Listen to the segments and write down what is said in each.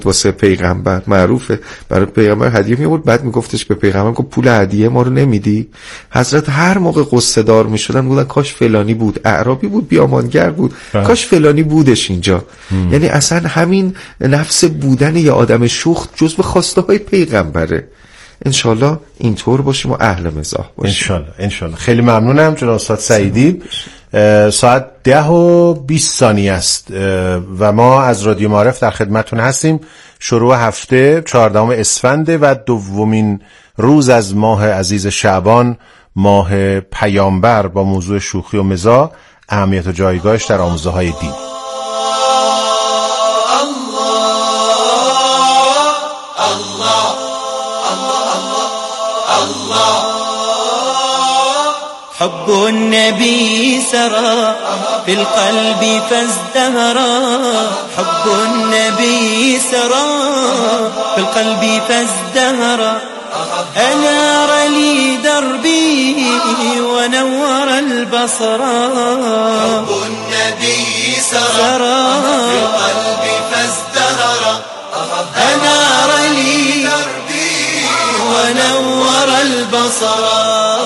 واسه پیغمبر معروفه، برای پیغمبر هدیه می‌آورد، بعد میگفتش به پیغمبر که پول هدیه ما رو نمیدی؟ حضرت هر موقع قصه دار میشدن میگفتن کاش فلانی بود، اعرابی بود، بیامانگر بود، کاش فلانی بودش اینجا. یعنی اصلا همین نفس بودن یه آدم شوخ جزو خواسته های پیغمبره. انشالله اینطور باشیم و اهل مزاح باشیم. انشالله. خیلی ممنونم جناب استاد سعیدی. ساعت 10:20 است و ما از رادیو معارف در خدمتتون هستیم. شروع هفته 14 اسفند و دومین روز از ماه عزیز شعبان، ماه پیامبر، با موضوع شوخی و مزاح، اهمیت و جایگاهش در آموزه‌های دین. حب النبي سرى في القلب فازدهرا، حب النبي سرى في القلب فازدهرا، أنار لي دربي ونور البصر. حب النبي سرى في القلب فازدهرا، أنار لي دربي ونور البصر.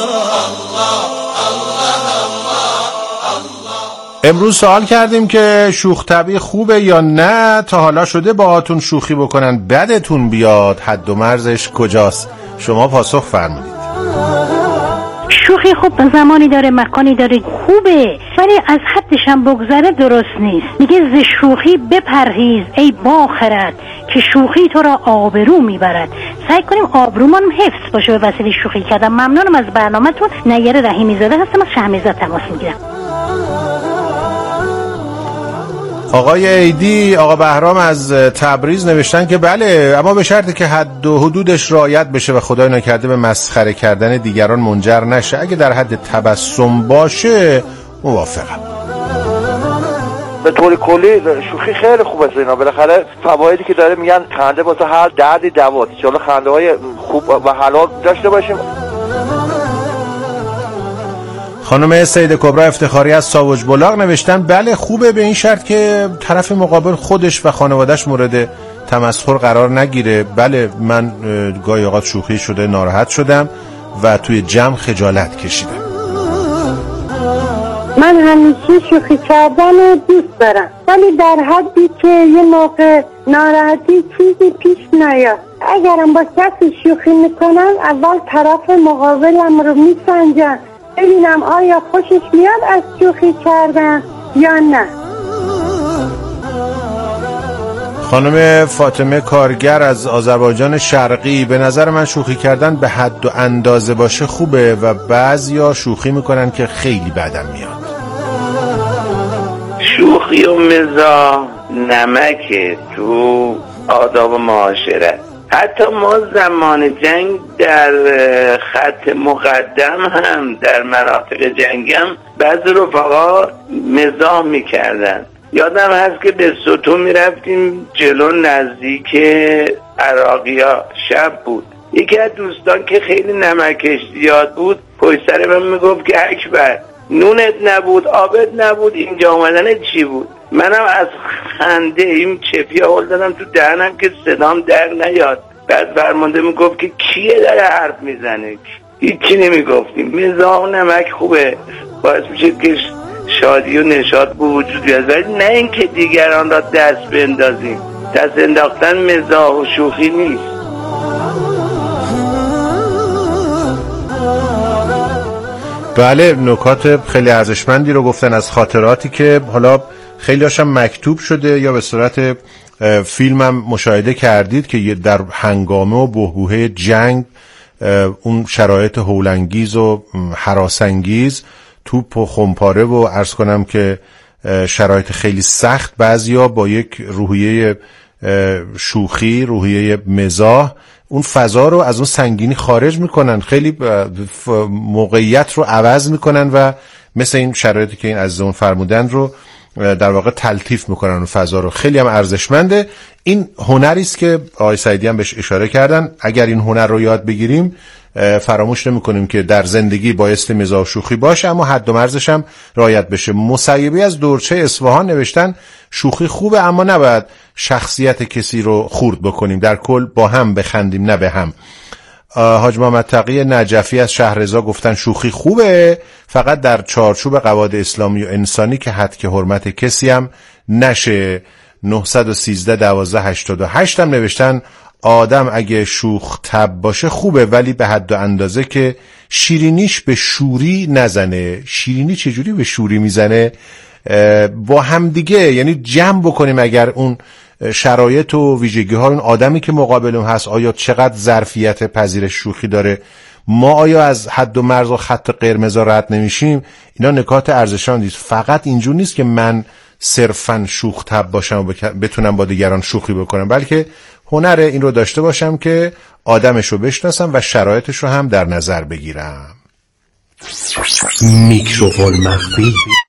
امروز سوال کردیم که شوخ طبعی خوبه یا نه؟ تا حالا شده باهاتون شوخی بکنن بدتون بیاد؟ حد و مرزش کجاست؟ شما پاسخ فرمودید. شوخی خوب به زمانی داره، مکانی داره، خوبه، ولی از حدش هم بگذره درست نیست. میگه ز شوخی بپرهیز ای باخرد که شوخی تو را آبرو میبرد. سعی کنیم آبرومون حفظ باشه به وسیله شوخی کردن. ممنونم از برنامه‌تون. نیر رحیمی زاده هستم از شهمیزاد تماس میگیرم. آقای ایدی، آقا بهرام از تبریز نوشتن که بله، اما به شرطی که حد و حدودش رعایت بشه و خدای نکرده به مسخره کردن دیگران منجر نشه. اگه در حد تبسم باشه موافقم. به طور کلی شوخی خیلی خوبه اینا، بالاخره فوایدی که داره، میگن خنده واسه هر دردی دواست. ان شاءالله خنده های خوب و حلال داشته باشیم. خانم سید کبرا افتخاری از ساوج بلاغ نوشتن بله خوبه، به این شرط که طرف مقابل خودش و خانوادهش مورد تمسخر قرار نگیره. بله، من گاهی اوقات شوخی شده ناراحت شدم و توی جمع خجالت کشیدم. من همیشه شوخی کردن دوست دارم، ولی در حدی که یه موقع ناراحتی چیزی پیش نیاد. اگرم با کسی شوخی میکنم اول طرف مقابلم رو میسنجم ببینم آیا خوشش میاد از شوخی کردن یا نه. خانم فاطمه کارگر از آذربایجان شرقی، به نظر من شوخی کردن به حد و اندازه باشه خوبه و بعضیا شوخی میکنن که خیلی بدم میاد. شوخی و مزاح نمکه تو آداب و معاشرت. حتی ما زمان جنگ در خط مقدم هم، در مناطق جنگ هم بعضی رفقا مزاح میکردن. یادم هست که به ستون میرفتیم جلو نزدیک عراقیا، شب بود. یکی از دوستان که خیلی نمکش زیاد بود پشت سر من میگفت که اکبر نونت نبود، آبت نبود، اینجا آمدن چی بود؟ منم از خنده این چپی هول دادم تو دهنم که صدام در نیاد. بعد فرمانده میگفت که کیه داره حرف میزنه؟ هیچی نمیگفتیم. مزاح و نمک خوبه، باعث میشه که شادی و نشاط به وجود بیاد، ولی نه اینکه دیگران را دست بندازیم. دست انداختن مزاح و شوخی نیست. بله، نکات خیلی ارزشمندی رو گفتن از خاطراتی که حالا خیلی هاشم مکتوب شده یا به صورت فیلم هم مشاهده کردید که در هنگامه و بحبوحه جنگ اون شرایط هولانگیز و هراسانگیز، توپ و خمپاره و عرض کنم که شرایط خیلی سخت، بعضیا با یک روحیه شوخی، روحیه مزاح، اون فضا رو از اون سنگینی خارج میکنن، خیلی موقعیت رو عوض میکنن و مثل این شرایطی که این عزیزمون فرمودن رو در واقع تلطیف میکنن اون فضا رو. خیلی هم ارزشمنده. این هنری است که آقای سعیدی هم بهش اشاره کردن. اگر این هنر رو یاد بگیریم فراموش نمی‌کنیم که در زندگی بایستی مزاح و شوخی باشه، اما حد و مرزش هم رعایت بشه. مسیبی از دورچه اصفهان نوشتن شوخی خوبه اما نباید شخصیت کسی رو خورد بکنیم، در کل با هم بخندیم نه به هم. حاج محمد تقی نجفی از شهرضا گفتن شوخی خوبه، فقط در چارچوب قواعد اسلامی و انسانی که حد که حرمت کسی هم نشه. 913-12-88 هم نوشتن آدم اگه شوخ طبع باشه خوبه، ولی به حد و اندازه که شیرینیش به شوری نزنه. شیرینی چجوری به شوری میزنه؟ با هم دیگه، یعنی جمع بکنیم اگر اون شرایط و ویژگی ها اون آدمی که مقابلم هست آیا چقدر ظرفیت پذیرش شوخی داره، ما آیا از حد و مرز و خط قرمز رد نمیشیم. اینا نکات ارزشمندی است. فقط اینجور نیست که من صرفا شوخ طبع باشم و بتونم با دیگران شوخی بکنم، بلکه هنر این رو داشته باشم که آدمش رو بشناسم و شرایطش رو هم در نظر بگیرم. میکروفون مخفی.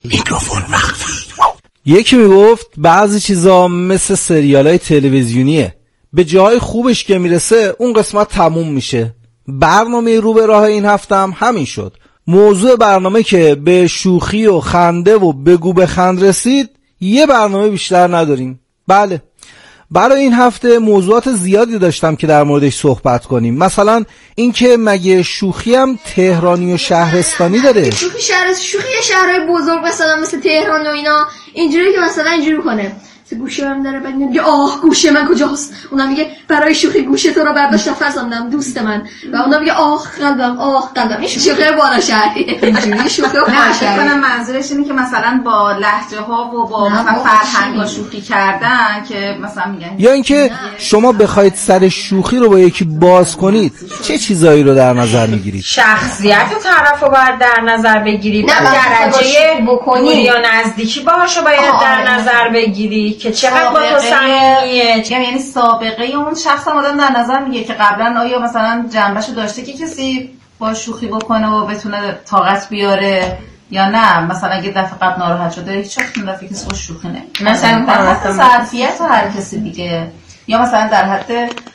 یکی میگفت بعضی چیزا مثل سریالای تلویزیونیه، به جای خوبش که میرسه اون قسمت تموم میشه. برنامه رو به راه این هفته هم همین شد. موضوع برنامه که به شوخی و خنده و بگو بخند رسید، یه برنامه بیشتر نداریم. بله، برای این هفته موضوعات زیادی داشتم که در موردش صحبت کنیم. مثلا اینکه مگه شوخی هم تهرانی و شهرستانی داره؟ شوخی شهرهای بزرگ مثل تهران و اینا اینجوری که مثلا اینجوری کنه گوشه من داره، بعد میگه آه گوشه من کجاست، اونم میگه برای شوخی گوشه تو رو برداشتم فرزندم دوست من، و اونم میگه آه قلبم. این شوخی بالا شهری، اینجوری شوخی بالا شهری. من منظورش اینه که مثلا با لهجه ها و با مثلا فرهنگ ها شوخی کردن که مثلا میگن، یا اینکه شما بخواید سر شوخی رو با یکی باز کنید چه چیزایی رو در نظر میگیرید؟ شخصیت طرف رو باید در نظر بگیرید، درجه دوری یا نزدیکی باهاشو باید در نظر بگیرید که چقدر با تو صمیمیه، یعنی سابقه اون شخص هم آدم در نظر میگیره که قبلا آیا مثلا جنبشو داشته که کسی با شوخی بکنه و بتونه طاقت بیاره یا نه. مثلا اگه دفعه قبل ناراحت شده هیچ وقت اون دفعه کسی با شوخی نمیکنه، مثلا در حد ظرفیت هر کسی دیگه، یا مثلا در حد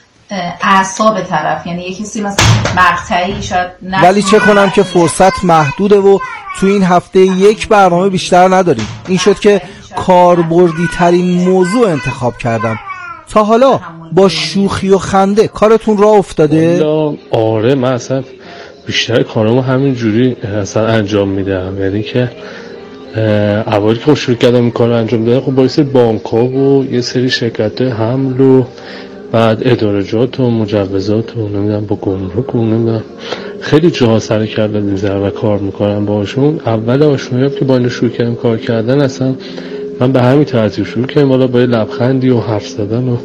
اعصاب طرف، یعنی یه کسی مثلا مقطعی شاید نه. ولی چه کنم که فرصت محدوده و تو این هفته یک برنامه بیشتر نداریم. این شد که کاربردی ترین موضوع انتخاب کردم. تا حالا با شوخی و خنده کارتون راه افتاده؟ آره، من اصلا بیشتر کارمو همین جوری اصلا انجام میدم. یعنی که اولی که شروع کردم این کارو انجام دادم، خب باعث بانک‌ها و یه سری شرکت حمل و بعد ادارجات و مجوزات و نمیدونم با گمرک و نمیدونم خیلی جاها سر کله میذارم و کار میکنم باشون. اول آشنایی که با اینو شروع کردم کار کردن، اصلا من به همین ترتیب شروع کردم، والا با یه لبخندی و حرف زدن و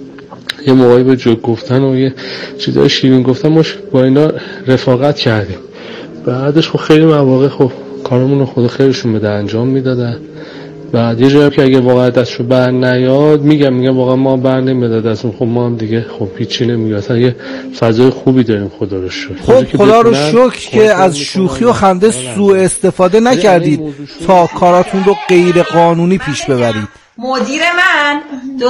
یه موقعی به جوک گفتن و یه چیزای شیرین گفتن، ما با اینا رفاقت کردیم. بعدش خب خیلی مواقع خب کارمون رو خود خیلیشون بده انجام میدادن. بعد یه جایی که اگه واقعا دستشو بر نیاد میگم واقعا ما بر نمیاد دستمون، خب ما هم دیگه خب هیچی نمیگه. اصلا یه فضای خوبی داریم خدا رو شکر. خب خدا رو شکر که از شوخی و خنده سوء استفاده نکردید تا کاراتون رو غیر قانونی پیش ببرید. مدیر من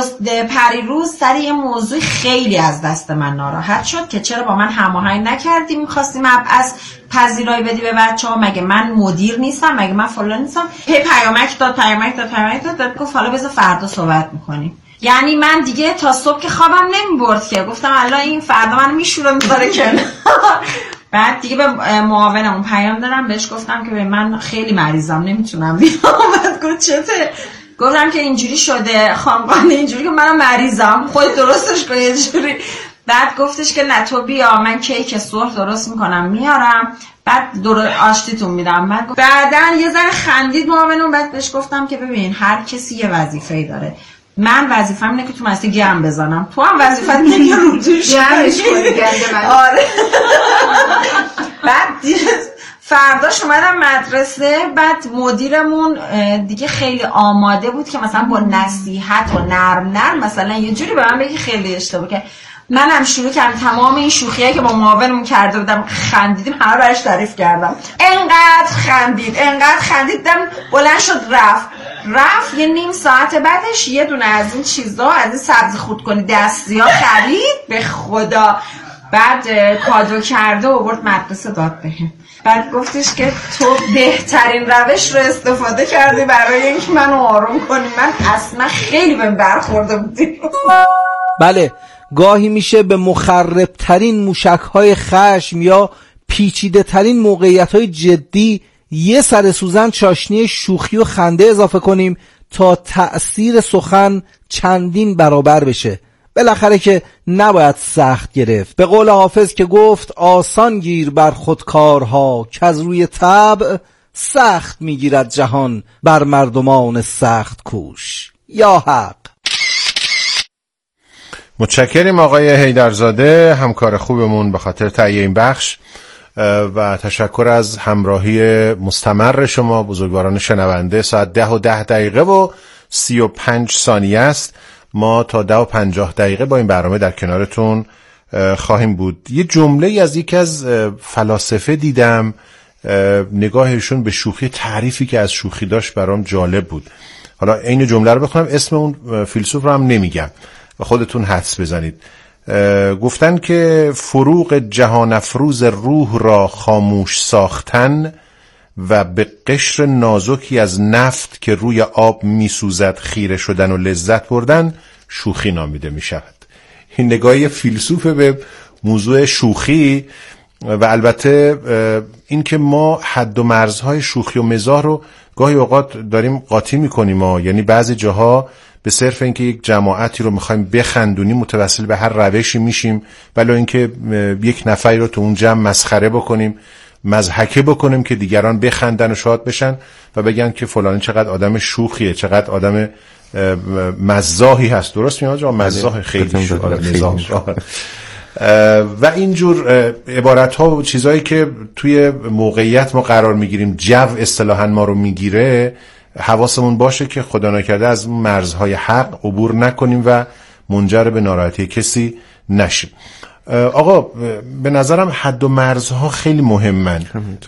پریروز سر یه موضوع خیلی از دست من ناراحت شد که چرا با من هماهنگ نکردیم، می‌خواستیم از پذیرایی بدی به بچه‌ها، مگه من مدیر نیستم، مگه من فلان نیستم. پیامک داد گفت حالا بذار فردا صحبت می‌کنیم. یعنی من دیگه تا صبح که خوابم نمی‌برد که گفتم الان این فردا من میشوره میذاره کنار. بعد دیگه به معاونمون پیام دادم، بهش گفتم که من خیلی مریضم نمیتونم بیام. بعد گفت چته؟ گفتم که اینجوری شده خانقانه، اینجوری که منم مریضم، خودت درستش کن یه جوری. بعد گفتش که نه تو بیا، من کیک سرخ درست میکنم میارم، بعد آشتیتون میدم. بعدن یه ذره خندید معاونم. بعد بهش گفتم که ببین هر کسی یه وظیفه‌ای داره، من وظیفه‌م اینه که تو مستی گم بزنم، تو هم وظیفت اینه که رو توش گمش کنی گنده من. آره. بعد فرداش اومدم مدرسه، بعد مدیرمون دیگه خیلی آماده بود که مثلا با نصیحت و نرم مثلا یه جوری به من بگی خیلی اشتباه که منم شروع کردم تمام این شوخیایی که با معاونمون کرده بودم خندیدیم، همه براش تعریف کردم. انقدر خندیدم بلند شد رفت یه نیم ساعت بعدش یه دونه از این چیزا، از این سبزی خودکنی دستی ها خرید. به خدا بعد کادو کرده و برد مدرسه داد بهم. بعد گفتش که تو بهترین روش رو استفاده کردی برای اینکه منو آروم کنی. من اصلا خیلی بهم برخورده بودی. بله، گاهی میشه به مخربترین موشک‌های خشم یا پیچیده ترین موقعیت‌های جدی یه سر سوزن چاشنی شوخی و خنده اضافه کنیم تا تأثیر سخن چندین برابر بشه. بالاخره که نباید سخت گرفت. به قول حافظ که گفت آسان گیر بر خودکارها که از روی طبع سخت میگیرد جهان بر مردمان سخت کوش. یا حق. متشکریم آقای حیدرزاده، همکار خوبمون، به خاطر تهیه این بخش و تشکر از همراهی مستمر شما بزرگواران شنونده. ساعت 10:10 و 35 ثانیه است. ما تا 10:50 با این برنامه در کنارتون خواهیم بود. یه جمله از یکی از فلاسفه دیدم، نگاهشون به شوخی، تعریفی که از شوخی داشت برام جالب بود. حالا این جمله رو بخونم، اسم اون فیلسوف رو هم نمیگم و خودتون حدس بزنید. گفتن که فروغ جهان افروز روح را خاموش ساختن و به قشر نازکی از نفت که روی آب میسوزد خیره شدن و لذت بردن شوخی نامیده می شود. این نگاه فیلسوف به موضوع شوخی و البته این که ما حد و مرزهای شوخی و مزاح رو گاهی اوقات داریم قاطی میکنیم. یعنی بعضی جاها به صرف اینکه یک جماعتی رو میخوایم بخندونیم متوسل به هر روشی میشیم، ولی اینکه یک نفری رو تو اون جمع مسخره بکنیم، مضحکه بکنیم که دیگران بخندن و شاد بشن و بگن که فلانی چقدر آدم شوخیه، چقدر آدم مزاحی هست. درست میاد جا مزاح خیلی شوخ و اینجور عبارت ها و چیزایی که توی موقعیت ما قرار میگیریم، جو اصطلاحاً ما رو میگیره، حواسمون باشه که خدا نکرده از مرزهای حق عبور نکنیم و منجر به ناراحتی کسی نشیم. آقا به نظرم حد و مرزها خیلی مهمن.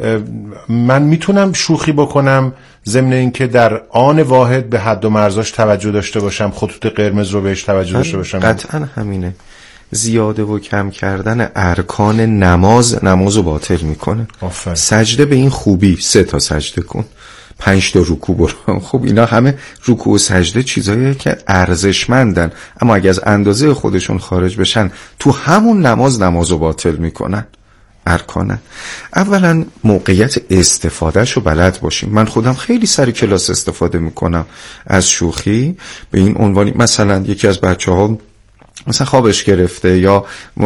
من میتونم شوخی بکنم ضمن اینکه در آن واحد به حد و مرزاش توجه داشته باشم، خطوط قرمز رو بهش توجه داشته باشم. قطعا همینه. زیاده و کم کردن ارکان نمازو باطل میکنه. سجده به این خوبی 3 تا سجده کن، 5 تا رکوع برو. خب اینا همه رکوع و سجده چیزاییه که ارزشمندن، اما اگه از اندازه خودشون خارج بشن تو همون نمازو باطل میکنن. ارکانه. اولا موقعیت استفادهشو بلد باشیم. من خودم خیلی سر کلاس استفاده میکنم از شوخی به این عنوانی، مثلا یکی از بچه‌ها مثلا خوابش گرفته یا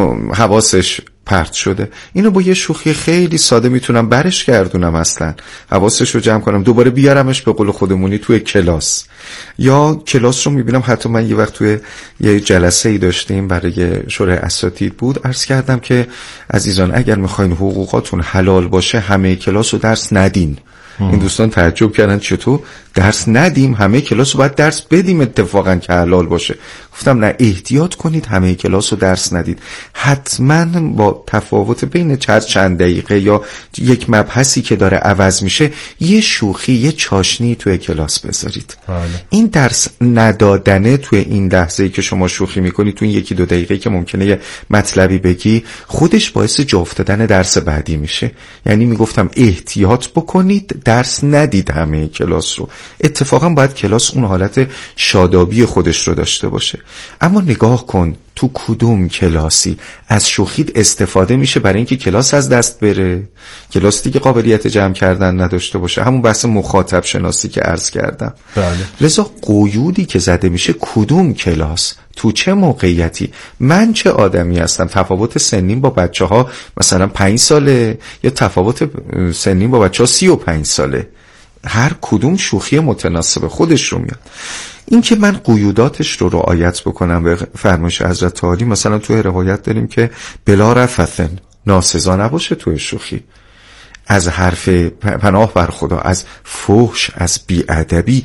حواسش پرت شده، اینو با یه شوخی خیلی ساده میتونم برش گردونم، اصلا حواسش رو جمع کنم، دوباره بیارمش به قول خودمونی توی کلاس. یا کلاس رو میبینم، حتی من یه وقت توی یه جلسه ای داشتیم برای شورای اساتید بود، عرض کردم که عزیزان اگر میخواین حقوقاتون حلال باشه همه کلاس رو درس ندین. این دوستان تعجب کردن چطور درس ندیم، همه کلاس رو باید درس بدیم اتفاقا که حلال باشه. گفتم نه، احتیاط کنید همه کلاس رو درس ندید، حتما با تفاوت بین چند دقیقه یا یک مبحثی که داره عوض میشه یه شوخی، یه چاشنی توی کلاس بذارید. این درس ندادنه توی این لحظه‌ای که شما شوخی میکنید، توی این 1-2 دقیقه که ممکنه یه مطلبی بگی، خودش باعث جا افتادن درس بعدی میشه. یعنی میگفتم احتیاط بکنید، درس ندید همه کلاس رو. اتفاقا باید کلاس اون حالت شادابی خودش رو داشته باشه. اما نگاه کن تو کدوم کلاسی از شوخی استفاده میشه برای اینکه کلاس از دست بره، کلاس دیگه قابلیت جمع کردن نداشته باشه. همون بحث مخاطب شناسی که عرض کردم. لذا قیودی که زده میشه کدوم کلاس، تو چه موقعیتی، من چه آدمی هستم، تفاوت سنیم با بچه‌ها مثلا 5 ساله یا تفاوت سنیم با بچه‌ها 35 ساله، هر کدوم شوخی متناسب خودش رو میاد. این که من قیوداتش رو رعایت بکنم به فرمایش حضرت عالی. مثلا توی روایت داریم که بلا رفثن، ناسزا نباشه توی شوخی، از حرف پناه بر خدا، از فحش، از بی‌ادبی،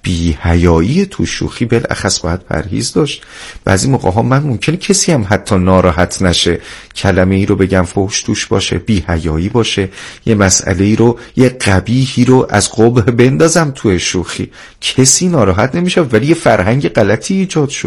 بی‌حیایی تو شوخی بالاخص باید پرهیز داشت. بعضی موقع ها من ممکنه کسی هم حتی ناراحت نشه، کلمه ای رو بگم فحش توش باشه، بی‌حیایی باشه، یه مسئله ای رو، یه قبیحی رو از قبح بندازم توی شوخی، کسی ناراحت نمیشه، ولی یه فرهنگ غلطی ایجاد شد.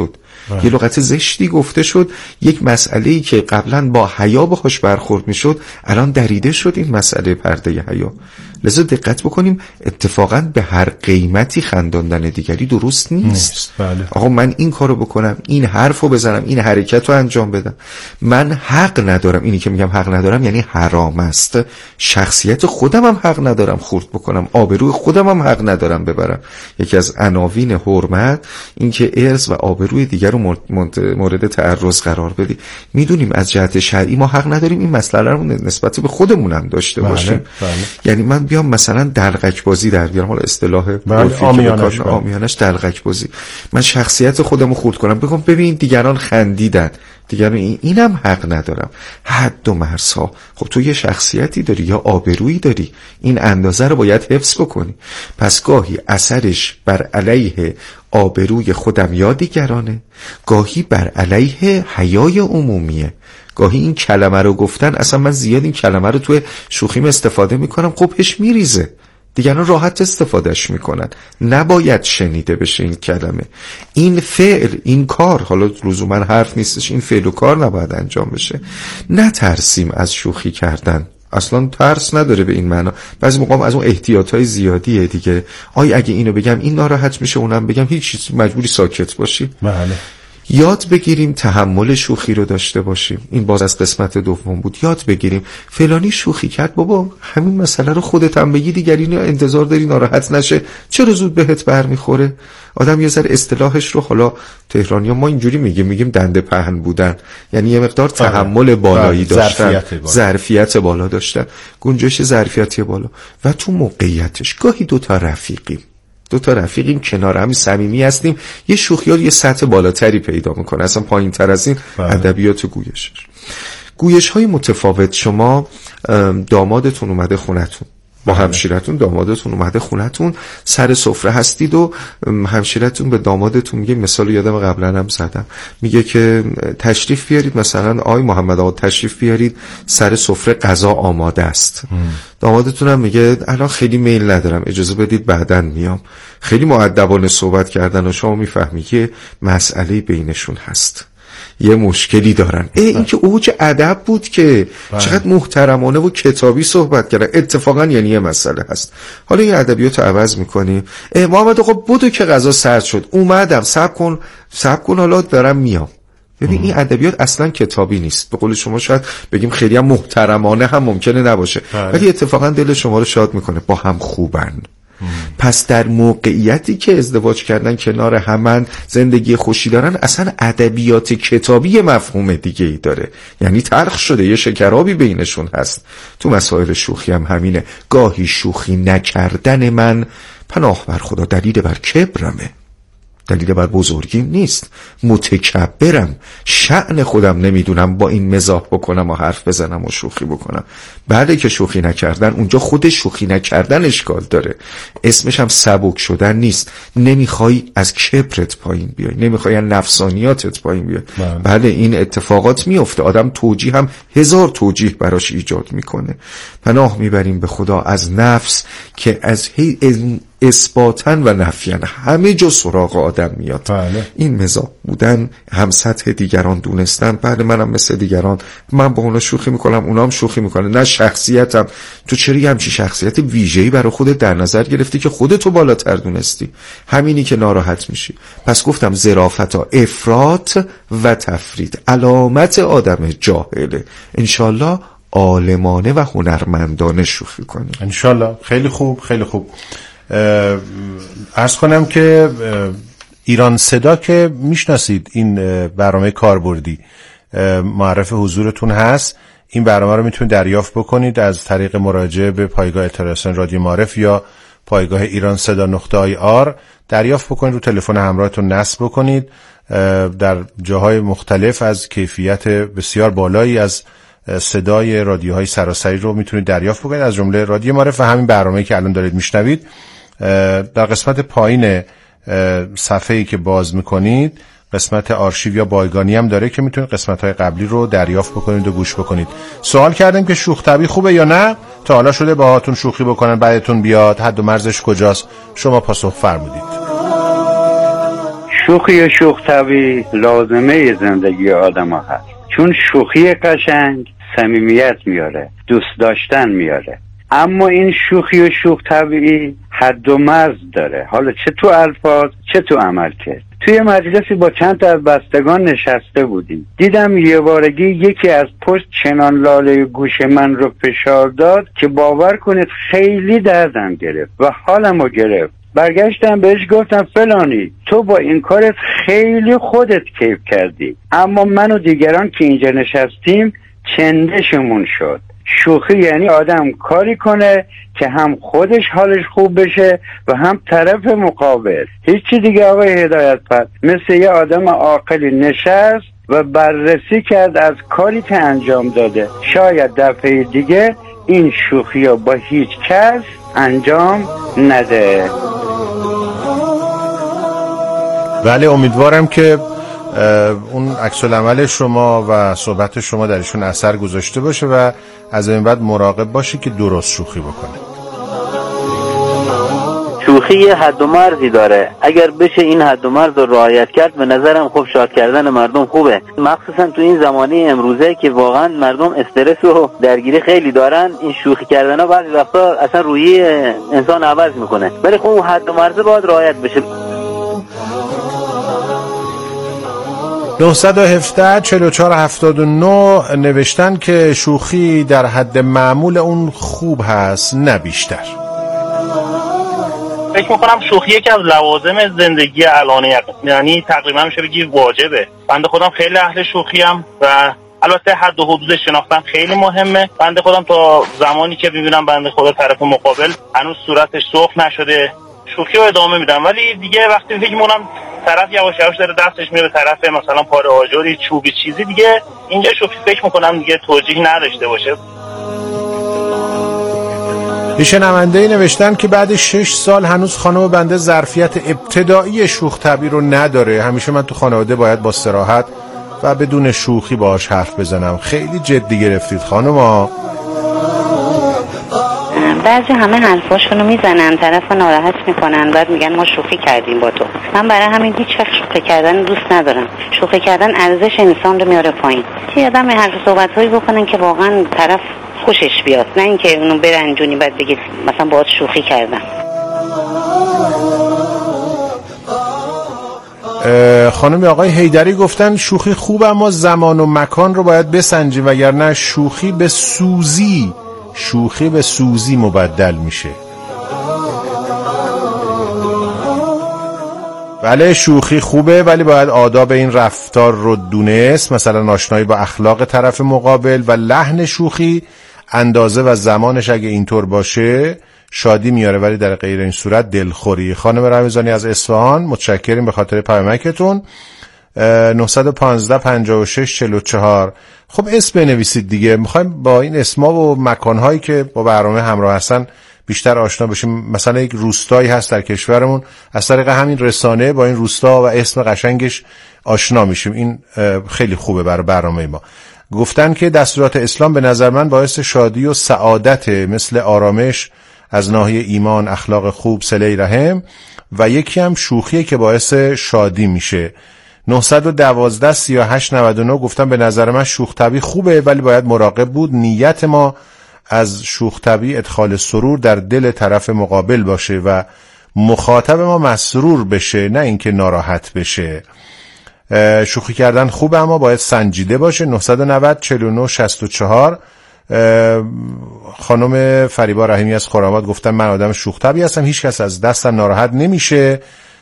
یه لغت زشتی گفته شد، یک مسئله‌ای که قبلا با حیا باهاش برخورد میشد الان دریده شد این مسئله پرده حیا. لذا دقت بکنیم اتفاقا به هر قیمتی خنداندن دیگری درست نیست. بله. آقا من این کارو بکنم، این حرفو بزنم، این حرکت رو انجام بدم، من حق ندارم. اینی که میگم حق ندارم یعنی حرام است. شخصیت خودم هم حق ندارم خورد بکنم، آبروی خودم هم حق ندارم ببرم. یکی از عناوین حرمت این که ارث و آبروی دیگر رو مورد تعرض قرار بدی. میدونیم از جهت شرعی ما حق نداریم این مسئله رو نسبت به خودمون هم داشته باشیم. بله. یعنی من بیام مثلا دلقک بازی در بیارم، حالا اصطلاح آمیانش دلقک بازی، من شخصیت خودم رو خورد کنم، بگم ببین دیگران خندیدن، دیگران اینم حق ندارم. حد و مرزها. خب تو یه شخصیتی داری یا آبرویی داری، این اندازه رو باید حفظ بکنی. پس گاهی اثرش بر علیه آبروی خودم یا دیگرانه، گاهی بر علیه حیای عمومیه. گاهی این کلمه رو گفتن، اصلا من زیاد این کلمه رو توی شوخیم استفاده میکنم، قبحش میریزه، دیگران راحت استفادهش میکنن. نباید شنیده بشه این کلمه. این فعل، این کار، حالا لزوما حرف نیستش، این فعل و کار نباید انجام بشه. نترسیم از شوخی کردن، اصلا ترس نداره به این معنا. بعضی موقع از اون احتیاطای زیادیه دیگه. اگه اینو بگم این ناراحت میشه، اونم بگم هیچ چیز، مجبوری ساکت باشی. بله. یاد بگیریم تحمل شوخی رو داشته باشیم. این باز از قسمت دوم بود. یاد بگیریم فلانی شوخی کرد، بابا همین مسئله رو خودت هم بگی، دیگری انتظار داری ناراحت نشه، چرا زود بهت برمیخوره. آدم یه ذره اصطلاحش رو، حالا تهرانی‌ها ما اینجوری میگیم دنده پهن بودن، یعنی یه مقدار تحمل بالایی داشتن، ظرفیت بالا داشتن، گنجش ظرفیتی بالا. و تو موقعیتش گاهی دو تا رفیقیم کنار هم صمیمی هستیم، یه شوخی‌ها یه سطح بالاتری پیدا میکنه، اصلا پایین‌تر از این ادبیات گویش های متفاوت. شما دامادتون اومده خونتون با همشیرتون، دامادتون اومده خونتون، سر سفره هستید و همشیرتون به دامادتون میگه، مثال یادم قبلا هم زدم، میگه که تشریف بیارید، مثلا آقای محمد آقا تشریف بیارید سر سفره غذا آماده است. دامادتون هم میگه الان خیلی میل ندارم، اجازه بدید بعداً میام. خیلی مؤدبانه صحبت کردن و شما میفهمی که مسئله بینشون هست، یه مشکلی دارن. این که اوج ادب بود که چقدر محترمانه و کتابی صحبت کردن. اتفاقا یعنی یه مسئله هست. حالا این ادبیات رو عوض میکنیم. محمد آقا بودو که غذا سرد شد، اومدم، صبر کن حالا دارم میام. ببین این ادبیات اصلا کتابی نیست. به قول شما شاید بگیم خیلی هم محترمانه هم ممکنه نباشه، ولی اتفاقا دل شما رو شاد میکنه، با هم خوبن. پس در موقعیتی که ازدواج کردن کنار همن، زندگی خوشی دارن، اصلا ادبیات کتابی مفهوم دیگه ای داره، یعنی تلخ شده، یه شکرابی بینشون هست. تو مسائل شوخی هم همینه. گاهی شوخی نکردن من، پناه بر خدا، دلیل بر کبرمه، دلیل بر بزرگیم نیست. متکبرم، شأن خودم نمیدونم با این مزاح بکنم و حرف بزنم و شوخی بکنم. بله که شوخی نکردن، اونجا خود شوخی نکردن اشکال داره، اسمش هم سبک شدن نیست. نمیخوای از کبرت پایین بیای، نمیخوای از نفسانیاتت پایین بیای. بله این اتفاقات میفته، آدم توجیه هم 1000 توجیه براش ایجاد میکنه. پناه میبریم به خدا از نفس که از اثباتن و نفیان همه جا سراغ آدم میاد. این مزاح بودن، هم سطح دیگران دونستن. بله منم مثل دیگران، من با اونا شوخی میکنم، اونا هم شوخی میکنه. نه شخصیتم، تو چرا همچی شخصیت ویژه‌ای برای خودت در نظر گرفتی که خودتو بالاتر دونستی؟ همینی که ناراحت میشی. پس گفتم ظرافت، افراط و تفرید علامت آدم جاهله. انشالله عالمانه و هنرمندانه شوخی کنیم انشالله. خیلی خوب، خیلی خوب. عرض کنم که ایران صدا که میشناسید، این برنامه کاربردی معرف حضورتون هست. این برنامه رو میتونید دریافت بکنید از طریق مراجعه به پایگاه اطلاعات رادیو معرف یا پایگاه ایران صدا .ir دریافت بکنید، رو تلفن همراهتون نصب بکنید. در جاهای مختلف از کیفیت بسیار بالایی از صدای رادیوهای سراسری رو میتونید دریافت بکنید، از جمله رادیو معرف و همین برنامه‌ای که الان دارید میشنوید. در قسمت پایین صفحه‌ای که باز میکنید قسمت آرشیو یا بایگانی هم داره که میتونید قسمت‌های قبلی رو دریافت بکنید و گوش بکنید. سوال کردیم که شوخ طبعی خوبه یا نه؟ تا حالا شده باهاتون شوخی بکنن بعدتون بیاد؟ حد و مرزش کجاست؟ شما پاسخ فرمودید. شوخی و شوخ طبعی لازمه زندگی آدم ها هست، چون شوخی قشنگ صمیمیت میاره، دوست داشتن میاره. اما این شوخی و شوخ طبعی حد و مرز داره، حالا چه تو الفاظ چه تو عمل کرد. توی مجلسی با چند تا از بستگان نشسته بودیم، دیدم یه بارگی یکی از پشت چنان لاله گوش من رو فشار داد که باور کنید خیلی دردم گرفت و حالمو گرفت. برگشتم بهش گفتم فلانی تو با این کارت خیلی خودت کیف کردی، اما من و دیگران که اینجا نشستیم چندشمون شد. شوخی یعنی آدم کاری کنه که هم خودش حالش خوب بشه و هم طرف مقابل. هیچی دیگه آقای هدایت‌فر، مثل یه آدم عاقلی نشست و بررسی کرد از کاری که انجام داده. شاید دفعه دیگه این شوخی رو با هیچ کس انجام نده. بله، امیدوارم که اون عکس العمل شما و صحبت شما درشون اثر گذاشته باشه و از این بعد مراقب باشی که درست شوخی بکنه. شوخی یه حد و مرزی داره، اگر بشه این حد و مرز رو رعایت کرد به نظرم خوب شاد کردن مردم خوبه، مخصوصا تو این زمانه امروزه که واقعا مردم استرس و درگیری خیلی دارن. این شوخی کردن ها بعضی وقتا اصلا روحیه انسان عوض میکنه، ولی خب حد و مرز باید رعایت بشه. 917 44 79 نوشتن که شوخی در حد معمول اون خوب هست، نه بیشتر. فکر میکنم شوخی یکی از لوازم زندگی الانه، یعنی تقریبا میشه بگی واجبه. بنده خودم خیلی اهل شوخیم و البته حد و حدودش شناختن خیلی مهمه. بنده خودم تا زمانی که ببینم بنده خدا طرف مقابل هنوز صورتش سرخ نشده شوخی رو ادامه میدم، ولی دیگه وقتی فکر میکنم طرف یواش یواش داره دستش میره به طرف مثلا پاره آجری چوبی چیزی، دیگه اینجا شوخی فکر میکنم دیگه توجیه نداشته باشه. یه شنونده‌ای نوشتن که بعد 6 سال هنوز خانم بنده ظرفیت ابتدایی شوخ طبعی رو نداره. همیشه من تو خانواده باید با صراحت و بدون شوخی باهاش حرف بزنم. خیلی جدی گرفتید خانوما. بعضی همه حرفاشونو میزنن، طرف ناراحت میکنن، بعد میگن ما شوخی کردیم با تو. من برای همین هیچ وقت شوخی کردن دوست ندارم. شوخی کردن ارزش انسان رو میاره پایین. یه آدم حرف صحبتایی بکنن که واقعا طرف خوشش بیاد، نه اینکه اونو برنجونی بعد بگید مثلا باهات شوخی کردم. خانم آقای حیدری گفتن شوخی خوب، اما زمان و مکان رو باید بسنجیم، وگرنه شوخی به سوزی مبدل میشه. بله شوخی خوبه، ولی باید آداب این رفتار رو دونست، مثلا آشنایی با اخلاق طرف مقابل و لحن شوخی، اندازه و زمانش اگه اینطور باشه شادی میاره، ولی در غیر این صورت دلخوری. خانم رمضانی از اصفهان متشکریم به خاطر پیامکتون. 915 56 44. خب اسم بنویسید دیگه، میخوایم با این اسما و مکانهایی که با برنامه همراه هستن بیشتر آشنا بشیم. مثلا یک روستایی هست در کشورمون، از طریق همین رسانه با این روستا و اسم قشنگش آشنا میشیم. این خیلی خوبه برای برنامه ما. گفتن که دستورات اسلام به نظر من باعث شادی و سعادت، مثل آرامش از ناحیه ایمان، اخلاق خوب، صله رحم، و یکی هم شوخیه که باعث شادی میشه. 912 38 99 گفتن به نظر من شوخ طبعی خوبه، ولی باید مراقب بود نیت ما از شوخ طبعی ادخال سرور در دل طرف مقابل باشه و مخاطب ما مسرور بشه، نه اینکه ناراحت بشه. شوخی کردن خوبه، اما باید سنجیده باشه. 990 49 64 خانم فریبا رحیمی از خرم‌آباد گفتن من آدم شوخ طبعی هستم، هیچ کس از دستم ناراحت نمیشه.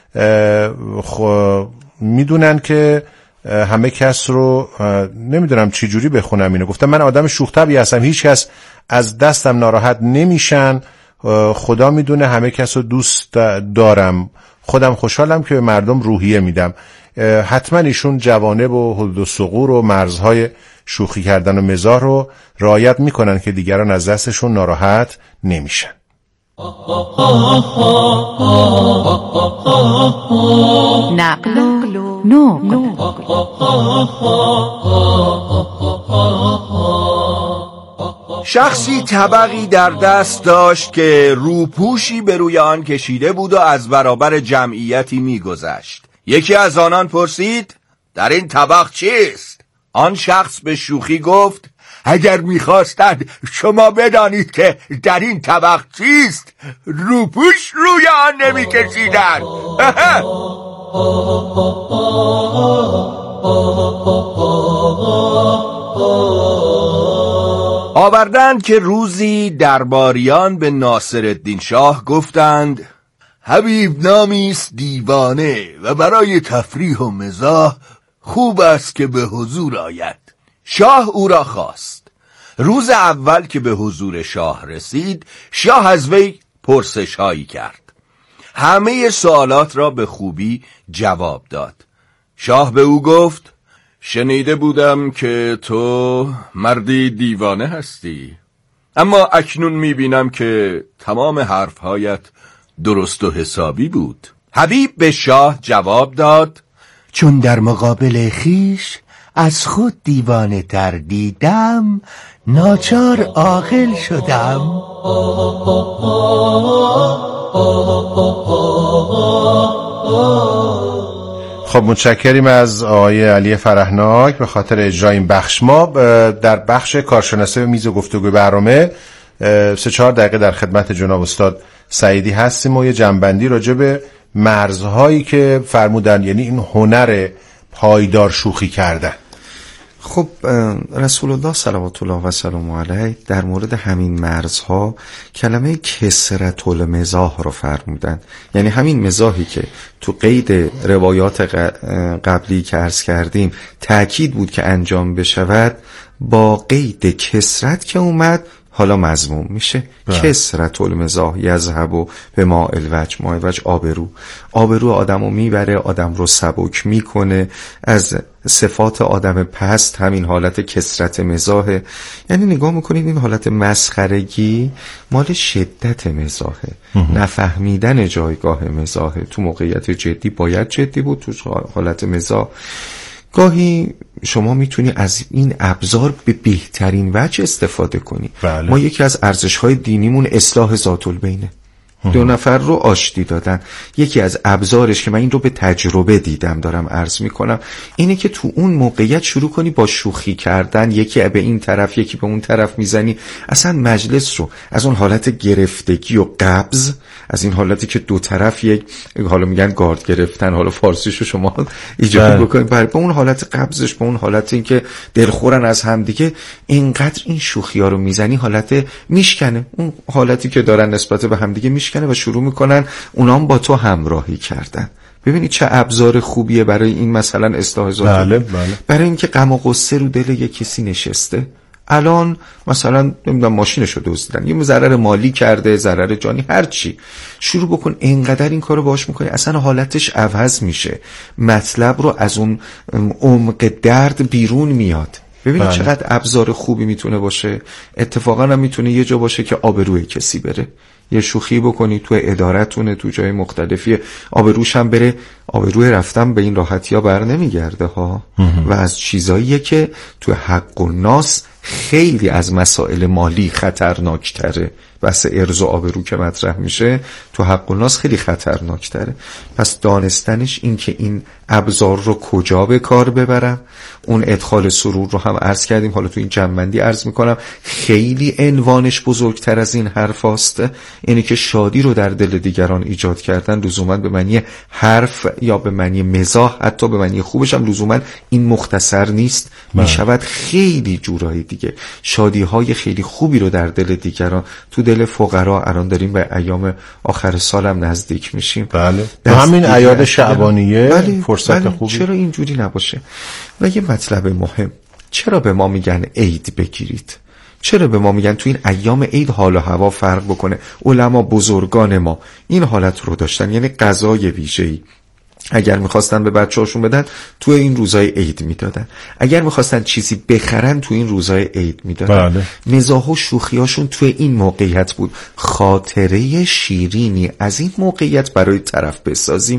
میدونن که همه کس رو نمیدونم چی جوری بخونم اینو. گفتم من آدم شوخ طبعی هستم، هیچ کس از دستم ناراحت نمیشن، خدا میدونه همه کس رو دوست دارم، خودم خوشحالم که به مردم روحیه میدم. حتما ایشون جوانب و حدود و ثغور و مرزهای شوخی کردن و مزاح رو رعایت میکنن که دیگران از دستشون ناراحت نمیشن. نقل و نقل. شخصی طبقی در دست داشت که روپوشی به روی آن کشیده بود و از برابر جمعیتی میگذشت. یکی از آنان پرسید در این طبق چیست؟ آن شخص به شوخی گفت اگر می‌خواستند شما بدانید که در این طبق چیست روپوش روی آن نمی‌کشیدند. آوردند که روزی درباریان به ناصرالدین شاه گفتند حبیب نامی است دیوانه و برای تفریح و مزاح خوب است که به حضور آید. شاه او را خواست. روز اول که به حضور شاه رسید، شاه از وی پرسش هایی کرد. همه سوالات را به خوبی جواب داد. شاه به او گفت شنیده بودم که تو مردی دیوانه هستی، اما اکنون میبینم که تمام حرفهایت درست و حسابی بود. حبیب به شاه جواب داد چون در مقابل خیش از خود دیوانه تر دیدم ناچار عاقل شدم. خب متشکریم از آقای علی فرهناک به خاطر اجرای این بخش. ما در بخش کارشناسی و میز گفتگو برنامه 3-4 دقیقه در خدمت جناب استاد سعیدی هستیم و یه جنبندی راجع به مرزهایی که فرمودن، یعنی این هنر پایدار شوخی کردن. خب رسول الله صلوات الله و سلام علیه در مورد همین مرزها کلمه کثرت المزاح رو فرمودن، یعنی همین مزاحی که تو قید روایات قبلی که عرض کردیم تأکید بود که انجام بشود، با قید کثرت که اومد حالا مذموم میشه. کثرت المزاح یذهب به ماء الوجه. ماء الوجه آبرو آدمو میبره، آدم رو سبک میکنه. از صفات آدم پست همین حالت کثرت مزاحه. یعنی نگاه میکنید این حالت مسخرگی مال شدت مزاحه، نفهمیدن جایگاه مزاحه. تو موقعیت جدی باید جدی بود، تو حالت مزاح گاهی شما میتونی از این ابزار به بهترین وجه استفاده کنی. بله. ما یکی از ارزش‌های دینیمون اصلاح ذات البینه. 2 نفر رو آشتی دادن. یکی از ابزارش که من این رو به تجربه دیدم دارم عرض میکنم اینه که تو اون موقعیت شروع کنی با شوخی کردن، یکی به این طرف یکی به اون طرف میزنی، اصلا مجلس رو از اون حالت گرفتگی و قبض، از این حالتی که دو طرف یک حالا میگن گارد گرفتن، حالا فارسیشو شما ایجاد بکنید، به اون حالت قبضش، به اون حالت این که دلخورن از هم دیگه، اینقدر این شوخی ها رو میزنی حالت میشکنه، اون حالتی که دارن نسبت به هم دیگه میشکنه و شروع میکنن اونام با تو همراهی کردن. ببینید چه ابزار خوبیه برای این مثلا اصلاح ذات. برای اینکه غم و غصه رو دل یک کسی نشسته، الان مثلا نمیدونم ماشینشو دزدیدن، یه ضرر مالی کرده، ضرر جانی، هر چی، شروع بکن اینقدر این کارو باهاش میکنی اصلا حالتش عوض میشه، مطلب رو از اون عمق درد بیرون میاد. ببینید چقدر ابزار خوبی میتونه باشه. اتفاقا هم میتونه یه جا باشه که آبروی کسی بره، یه شوخی بکنی تو ادارتونه، تو جای مختلفی، آبروش هم بره. آبروی رفتن به این راحتی ها بر نمیگرده ها و از چیزاییه که تو حق الناس خیلی از مسائل مالی خطرناکتره. بس ارز و آبرو که مطرح میشه تو حق الناس خیلی خطرناکتره. پس دانستنش این که این ابزار رو کجا به کار ببرم، اون ادخال سرور رو هم عرض کردیم، حالا تو این جنبندی عرض میکنم خیلی عنوانش بزرگتر از این حرف هست. اینه که شادی رو در دل دیگران ایجاد کردن لزوما به معنی حرف یا به معنی مزاح، حتی به معنی خوبش هم لزوما این مختصر نیست، میشود خیلی جورایی دیگه شادی های خیلی خوبی رو در دل دیگران، تو دل فقرا. الان داریم به ایام آخر سال هم نزدیک میشیم، همین اعیاد شعبانیه فرصت خوبی، چرا اینجوری نباشه؟ و یه مطلب مهم، چرا به ما میگن عید بگیرید؟ چرا به ما میگن تو این ایام عید حال و هوا فرق بکنه؟ علما بزرگان ما این حالت رو داشتن، یعنی غذای ویژه‌ای اگر میخواستن به بچه‌هاشون بدن تو این روزای عید میدادن، اگر میخواستن چیزی بخرن تو این روزای عید میدادن. مزاح و شوخیاشون تو این موقعیت بود. خاطره شیرینی از این موقعیت برای طرف بسازیم،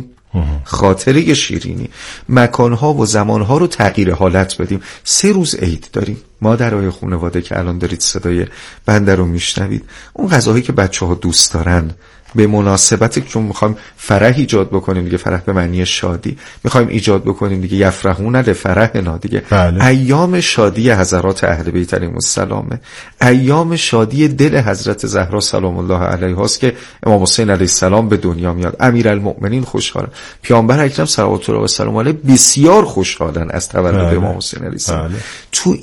خاطره شیرینی، مکانها و زمانها رو تغییر حالت بدیم. 3 روز عید داریم. مادرای خانواده که الان دارید صدای بنده رو میشنوید، اون غذاهایی که بچه‌ها دوست دارن به مناسبت چون میخوایم فرح ایجاد بکنیم دیگه، فرح به معنی شادی میخوایم ایجاد بکنیم دیگه، یفرحون لفرحنا دیگه. ایام شادی حضرات اهل بیت علیهم السلام، ایام شادی دل حضرت زهرا سلام الله علیها است که امام حسین علیه السلام به دنیا میاد. امیرالمؤمنین خوشحالن، پیامبر اکرم صلوات الله و سلام علیه بسیار خوشحالن از تولد امام حسین علیه السلام. تو